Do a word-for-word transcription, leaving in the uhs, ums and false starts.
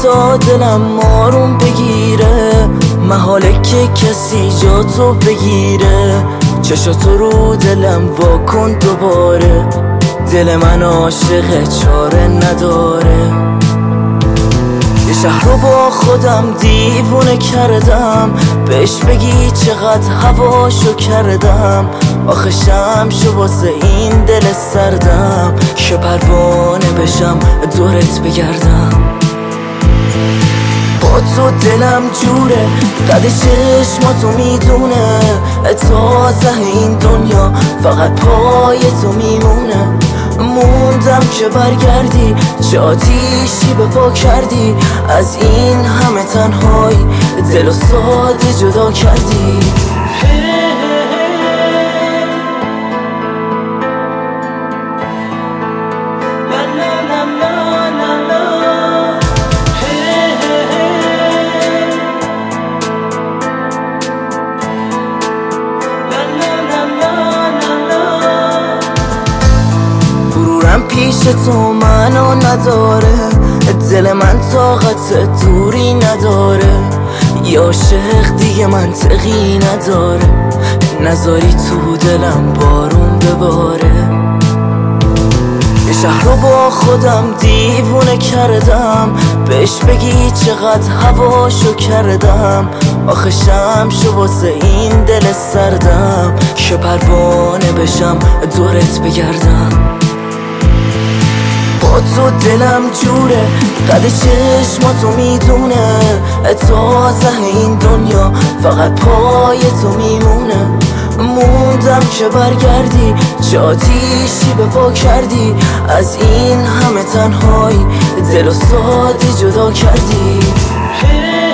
تا دلم آروم بگیره، محاله که کسی جا تو بگیره. چشاتو رو دلم واکن دوباره، دل من عاشق چاره نداره. یه شهر رو با خودم دیوونه کردم، بهش بگی چقدر هواشو کردم. آخه شمشو واسه این دل سردم، که پروانه بشم دورت بگردم. با تو دلم جوره، قد چشماتو میدونه، تازه این دنیا فقط پای تو میمونه. موندم که برگردی، چه آتیشی به پا کردی، از این همه تنهایی دل و ساده جدا کردی. پیش تو منو نداره، دل من طاقت دوری نداره. یا عاشق دیگه منطقی نداره، نذاری تو دلم بارون بباره. یه شهر رو با خودم دیوونه کردم، بهش بگی چقدر هواشو کردم. آخه شمشو واسه این دل سردم، که پروانه بشم دورت بگردم. با تو دلم جوره، قد چشماتو میدونه، تازه این دنیا فقط پای تو میمونه. موندم که برگردی، چه آتیشی به پا کردی، از این همه تنهایی دل و ساده جدا کردی.